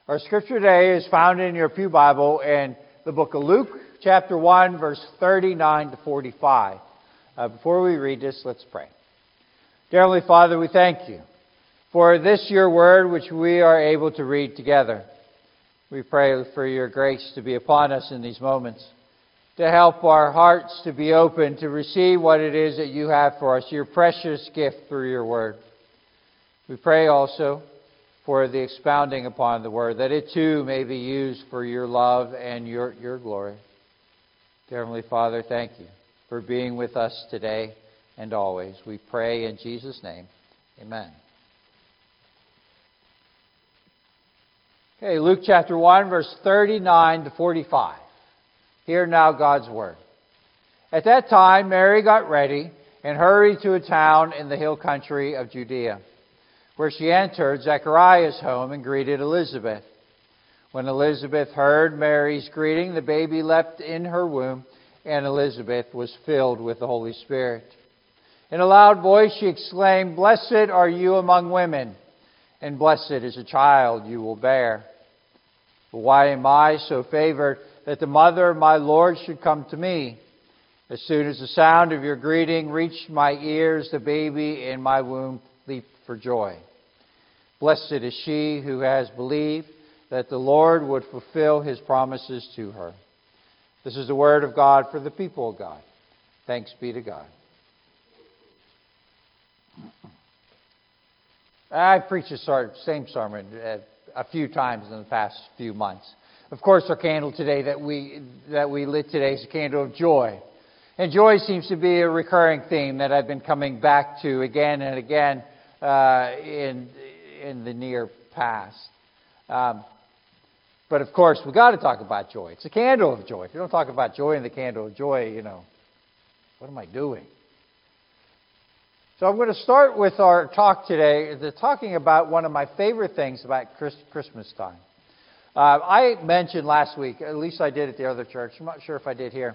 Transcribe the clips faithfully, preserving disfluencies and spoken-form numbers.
Our scripture today is found in your Pew Bible in the book of Luke, chapter one, verse thirty-nine to forty-five. Uh, before we read this, let's pray. Dear Heavenly Father, we thank you for this your word which we are able to read together. We pray for your grace to be upon us in these moments, to help our hearts to be open to receive what it is that you have for us, your precious gift through your word. We pray also for the expounding upon the word, that it too may be used for your love and your, your glory. Dear Heavenly Father, thank you for being with us today and always. We pray in Jesus' name. Amen. Okay, Luke chapter one, verse thirty-nine to forty-five. Hear now God's word. At that time, Mary got ready and hurried to a town in the hill country of Judea, where she entered Zechariah's home and greeted Elizabeth. When Elizabeth heard Mary's greeting, the baby leapt in her womb, and Elizabeth was filled with the Holy Spirit. In a loud voice she exclaimed, "Blessed are you among women, and blessed is the child you will bear. But why am I so favored that the mother of my Lord should come to me? As soon as the sound of your greeting reached my ears, the baby in my womb leaped for joy. Blessed is she who has believed that the Lord would fulfill his promises to her." This is the word of God for the people of God. Thanks be to God. I've preached the same sermon a few times in the past few months. Of course, our candle today that we that we lit today is a candle of joy. And joy seems to be a recurring theme that I've been coming back to again and again uh, in in the near past. Um, but of course, we've got to talk about joy. It's a candle of joy. If you don't talk about joy in the candle of joy, you know, what am I doing? So I'm going to start with our talk today, the talking about one of my favorite things about Christmas time. Uh, I mentioned last week, at least I did at the other church, I'm not sure if I did here.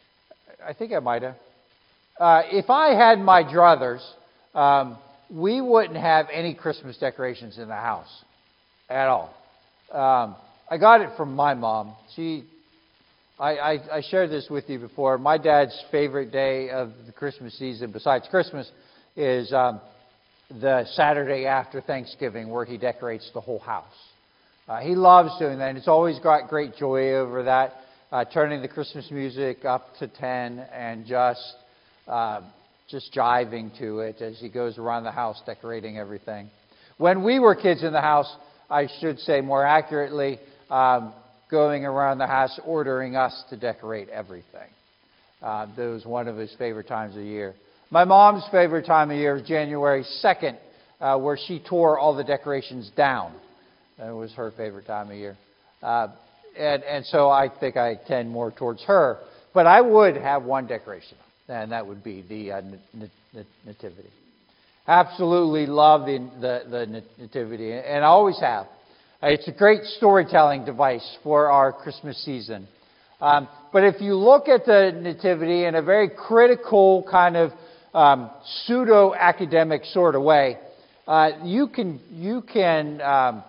I think I might have. Uh, if I had my druthers, um, we wouldn't have any Christmas decorations in the house at all. Um, I got it from my mom. She, I, I, I shared this with you before. My dad's favorite day of the Christmas season, besides Christmas, is um, the Saturday after Thanksgiving, where he decorates the whole house. Uh, he loves doing that, and it's always got great joy over that, uh, turning the Christmas music up to ten and just uh, just jiving to it as he goes around the house decorating everything. When we were kids in the house, I should say more accurately, um, going around the house ordering us to decorate everything. Uh, that was one of his favorite times of the year. My mom's favorite time of year is January second, uh, where she tore all the decorations down. It was her favorite time of year. Uh, and, and so I think I tend more towards her. But I would have one decoration, and that would be the uh, nativity. Absolutely love the, the, the nativity, and I always have. It's a great storytelling device for our Christmas season. Um, but if you look at the nativity in a very critical kind of um, pseudo-academic sort of way, uh, you can you can um,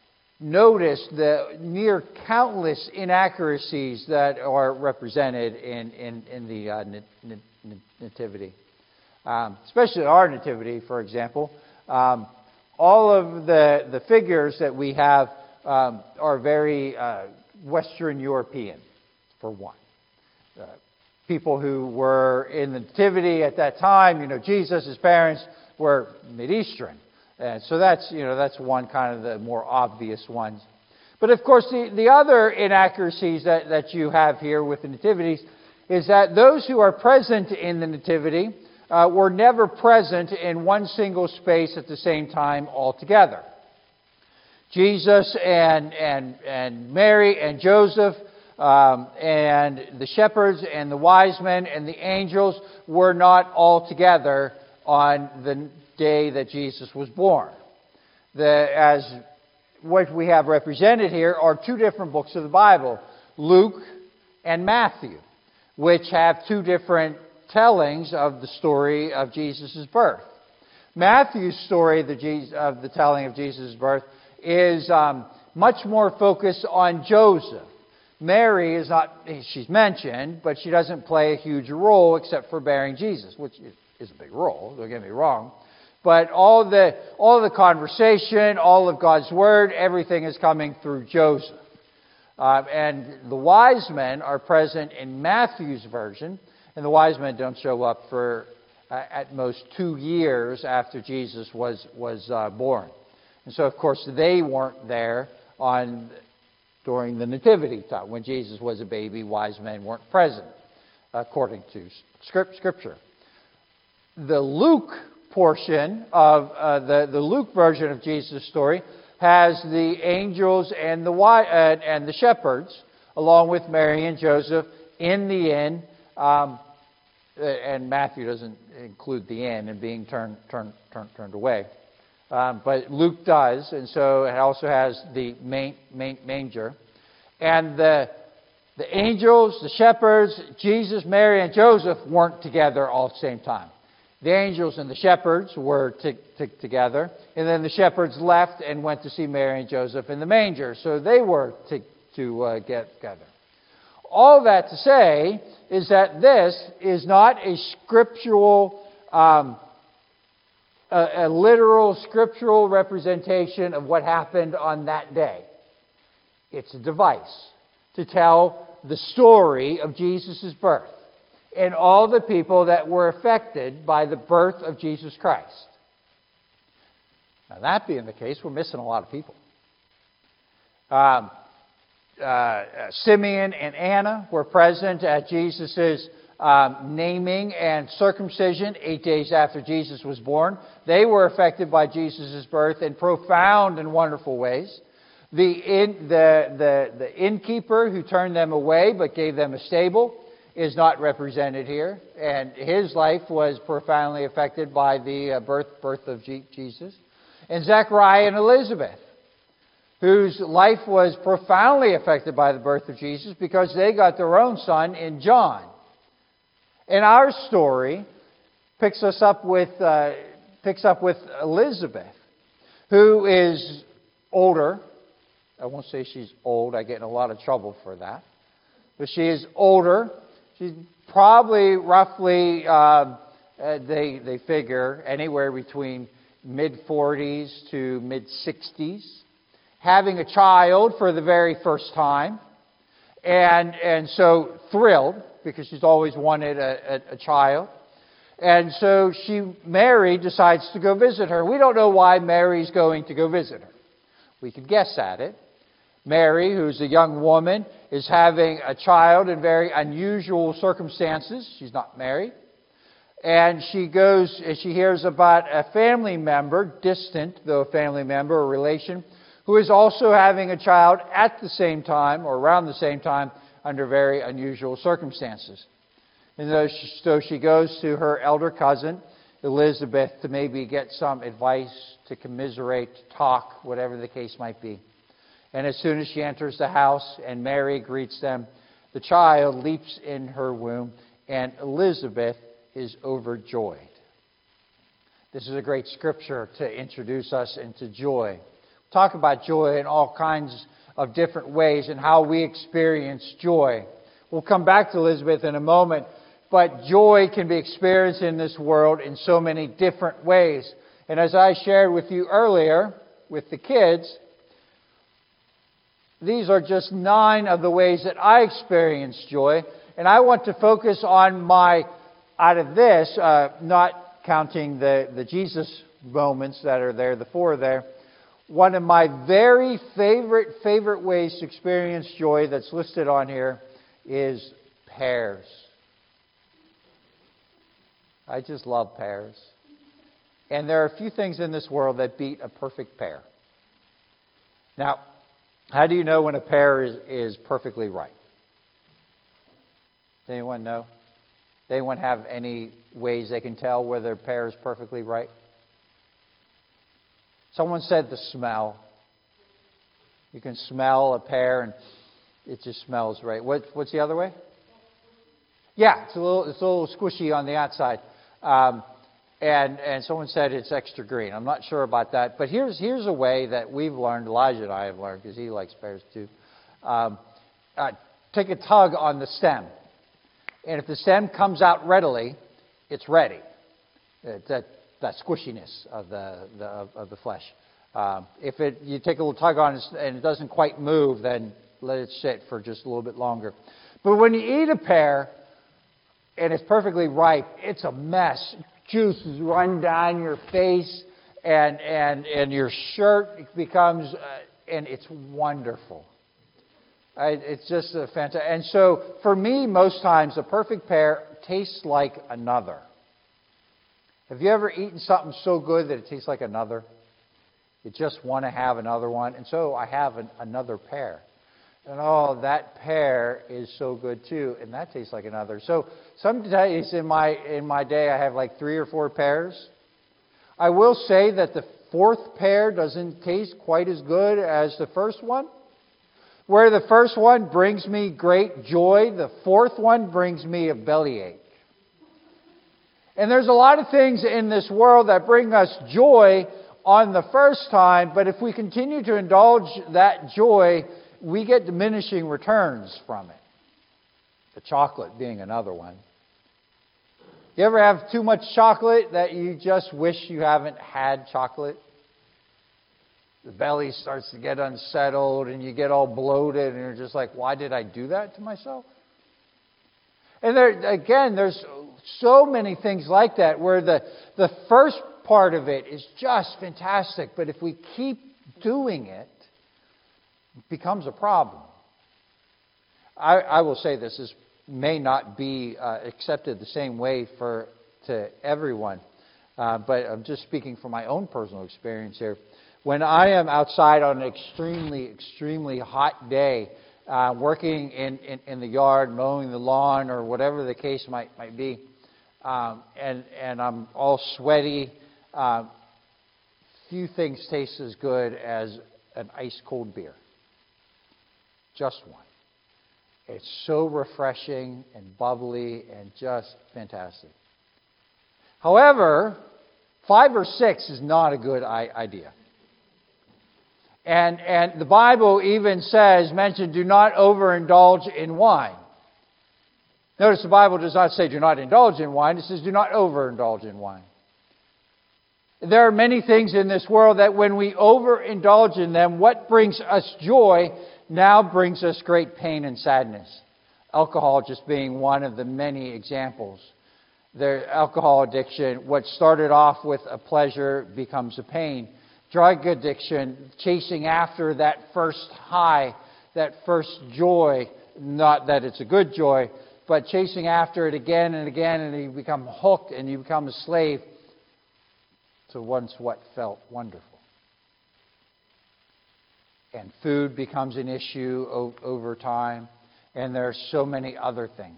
notice the near countless inaccuracies that are represented in in, in the uh, nativity, um, especially our nativity, for example. Um, all of the the figures that we have um, are very uh, Western European, for one. Uh, people who were in the nativity at that time, you know, Jesus, his parents, were Mid-Eastern. And so that's, you know, that's one kind of the more obvious ones. But of course, the, the other inaccuracies that, that you have here with the nativities is that those who are present in the nativity uh, were never present in one single space at the same time altogether. Jesus and, and, and Mary and Joseph Um, and the shepherds and the wise men and the angels were not all together on the day that Jesus was born. The, as what we have represented here are two different books of the Bible, Luke and Matthew, which have two different tellings of the story of Jesus' birth. Matthew's story of the, of the telling of Jesus' birth is um, much more focus on Joseph. Mary is not, she's mentioned, but she doesn't play a huge role except for bearing Jesus, which is a big role, don't get me wrong. But all the, all the conversation, all of God's Word, everything is coming through Joseph. Uh, and the wise men are present in Matthew's version, and the wise men don't show up for uh, at most two years after Jesus was, was uh, born. And so, of course, they weren't there on during the nativity time. When Jesus was a baby, wise men weren't present, according to Scripture. The Luke portion of uh, the, the Luke version of Jesus' story has the angels and the uh, and the shepherds, along with Mary and Joseph, in the inn. Um, and Matthew doesn't include the inn and being turned turned turned turned away. Um, but Luke does, and so it also has the main, main, manger. And the, the angels, the shepherds, Jesus, Mary, and Joseph weren't together all at the same time. The angels and the shepherds were t- t- together, and then the shepherds left and went to see Mary and Joseph in the manger. So they were t- to uh, get together. All that to say is that this is not a scriptural um A, a literal scriptural representation of what happened on that day. It's a device to tell the story of Jesus' birth and all the people that were affected by the birth of Jesus Christ. Now, that being the case, we're missing a lot of people. Um, uh, Simeon and Anna were present at Jesus' Um, naming and circumcision eight days after Jesus was born. They were affected by Jesus' birth in profound and wonderful ways. The, in, the, the, the innkeeper who turned them away but gave them a stable is not represented here. And his life was profoundly affected by the uh, birth, birth of G- Jesus. And Zechariah and Elizabeth, whose life was profoundly affected by the birth of Jesus because they got their own son in John. And our story picks us up with uh, picks up with Elizabeth, who is older. I won't say she's old. I get in a lot of trouble for that. But she is older. She's probably roughly, uh, they, they figure, anywhere between mid forties to mid sixties. Having a child for the very first time. And, and so thrilled, because she's always wanted a, a, a child. And so she, Mary, decides to go visit her. We don't know why Mary's going to go visit her. We could guess at it. Mary, who's a young woman, is having a child in very unusual circumstances. She's not married. And she goes, she hears about a family member, distant, though a family member, a relation, who is also having a child at the same time, or around the same time, under very unusual circumstances. And so she, so she goes to her elder cousin, Elizabeth, to maybe get some advice, to commiserate, to talk, whatever the case might be. And as soon as she enters the house and Mary greets them, the child leaps in her womb, and Elizabeth is overjoyed. This is a great scripture to introduce us into joy. Talk about joy in all kinds of different ways and how we experience joy. We'll come back to Elizabeth in a moment, but joy can be experienced in this world in so many different ways. And as I shared with you earlier with the kids, these are just nine of the ways that I experience joy. And I want to focus on my, out of this, uh, not counting the, the Jesus moments that are there, the four there, one of my very favorite, favorite ways to experience joy that's listed on here is pears. I just love pears. And there are a few things in this world that beat a perfect pear. Now, how do you know when a pear is, is perfectly ripe? Does anyone know? Does anyone have any ways they can tell whether a pear is perfectly ripe? Someone said the smell. You can smell a pear and it just smells right. What, what's the other way? Yeah, it's a little, it's a little squishy on the outside. Um, And and someone said it's extra green. I'm not sure about that. But here's here's a way that we've learned, Elijah and I have learned, because he likes pears too. Um, uh, take a tug on the stem. And if the stem comes out readily, it's ready. It's that, that squishiness of the, the, of, of the flesh. Um, if it you take a little tug on it and it doesn't quite move, then let it sit for just a little bit longer. But when you eat a pear and it's perfectly ripe, it's a mess. Juices run down your face, and and and your shirt becomes, uh, and it's wonderful. I, it's just a fantastic. And so, for me, most times, a perfect pear tastes like another. Have you ever eaten something so good that it tastes like another? You just want to have another one, and so I have an, another pear. And oh, that pear is so good too, and that tastes like another. So some days in my in my day, I have like three or four pears. I will say that the fourth pear doesn't taste quite as good as the first one. Where the first one brings me great joy, the fourth one brings me a bellyache. And there's a lot of things in this world that bring us joy on the first time, but if we continue to indulge that joy, we get diminishing returns from it. The chocolate being another one. You ever have too much chocolate that you just wish you haven't had chocolate? The belly starts to get unsettled and you get all bloated and you're just like, why did I do that to myself? And there, again, there's so many things like that where the, the first part of it is just fantastic, but if we keep doing it, it becomes a problem. I, I will say this, this may not be uh, accepted the same way for to everyone, uh, but I'm just speaking from my own personal experience here. When I am outside on an extremely, extremely hot day, uh, working in, in, in the yard, mowing the lawn, or whatever the case might, might be, um, and, and I'm all sweaty, uh, few things taste as good as an ice-cold beer. Just one. It's so refreshing and bubbly and just fantastic. However, five or six is not a good idea. And and the Bible even says, mentioned, do not overindulge in wine. Notice the Bible does not say do not indulge in wine. It says do not overindulge in wine. There are many things in this world that when we overindulge in them, what brings us joy now brings us great pain and sadness. Alcohol just being one of the many examples. The alcohol addiction, what started off with a pleasure becomes a pain. Drug addiction, chasing after that first high, that first joy, not that it's a good joy, but chasing after it again and again, and you become hooked and you become a slave to once what felt wonderful. And food becomes an issue o- over time, and there are so many other things.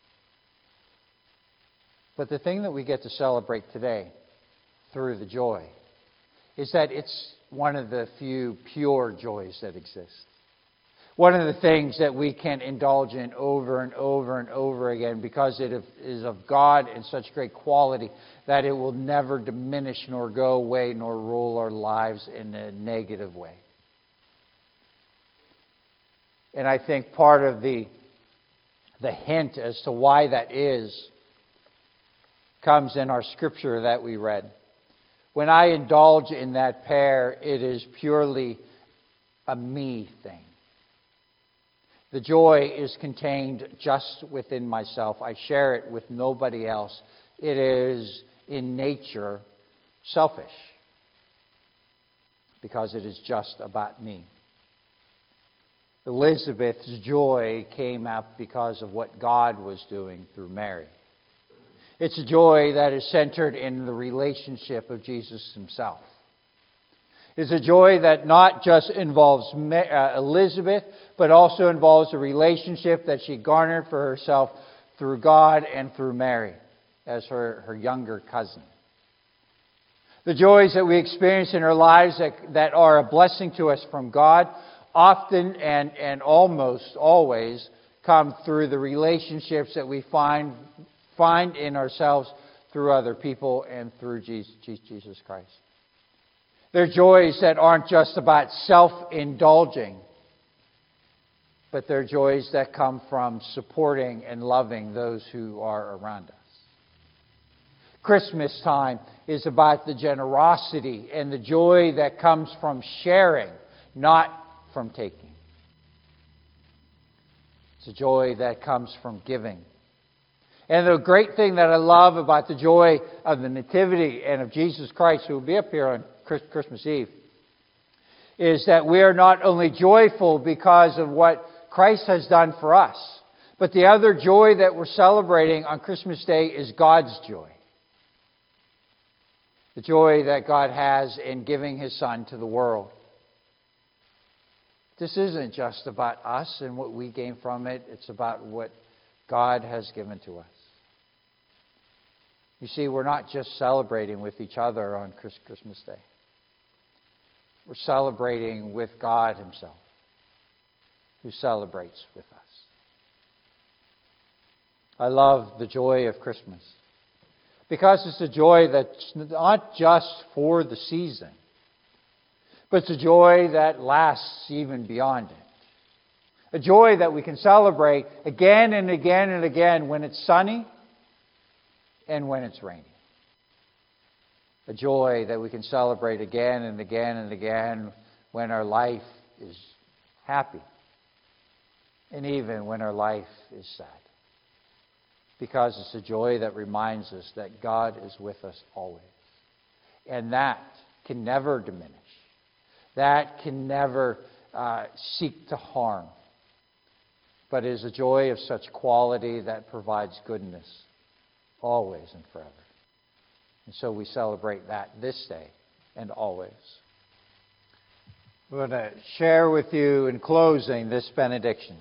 But the thing that we get to celebrate today through the joy is that it's one of the few pure joys that exist. One of the things that we can indulge in over and over and over again because it is of God in such great quality that it will never diminish nor go away nor rule our lives in a negative way. And I think part of the, the hint as to why that is comes in our scripture that we read. When I indulge in that pear, it is purely a me thing. The joy is contained just within myself. I share it with nobody else. It is in nature selfish because it is just about me. Elizabeth's joy came up because of what God was doing through Mary. It's a joy that is centered in the relationship of Jesus himself. It's a joy that not just involves Elizabeth, but also involves a relationship that she garnered for herself through God and through Mary as her, her younger cousin. The joys that we experience in our lives that, that are a blessing to us from God often and, and almost always come through the relationships that we find, find in ourselves through through other people and through Jesus Christ. They're joys that aren't just about self-indulging, but they're joys that come from supporting and loving those who are around us. Christmas time is about the generosity and the joy that comes from sharing, not from taking. It's a joy that comes from giving. And the great thing that I love about the joy of the Nativity and of Jesus Christ, who will be up here on Christmas Eve, is that we are not only joyful because of what Christ has done for us, but the other joy that we're celebrating on Christmas Day is God's joy. The joy that God has in giving His Son to the world. This isn't just about us and what we gain from it. It's about what God has given to us. You see, we're not just celebrating with each other on Christmas Day. We're celebrating with God Himself, who celebrates with us. I love the joy of Christmas because it's a joy that's not just for the season, but it's a joy that lasts even beyond it. A joy that we can celebrate again and again and again when it's sunny and when it's rainy. A joy that we can celebrate again and again and again when our life is happy and even when our life is sad. Because it's a joy that reminds us that God is with us always. And that can never diminish. That can never uh, seek to harm. But is a joy of such quality that provides goodness always and forever. And so we celebrate that this day and always. We're going to share with you in closing this benediction.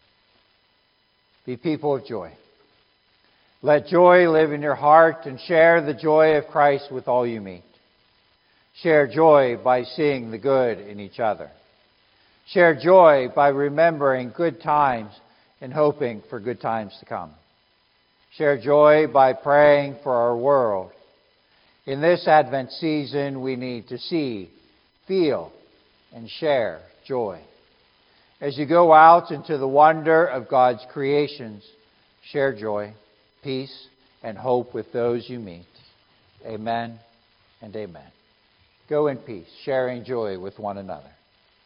Be people of joy. Let joy live in your heart and share the joy of Christ with all you meet. Share joy by seeing the good in each other. Share joy by remembering good times and hoping for good times to come. Share joy by praying for our world. In this Advent season, we need to see, feel, and share joy. As you go out into the wonder of God's creations, share joy, peace, and hope with those you meet. Amen and amen. Go in peace, sharing joy with one another.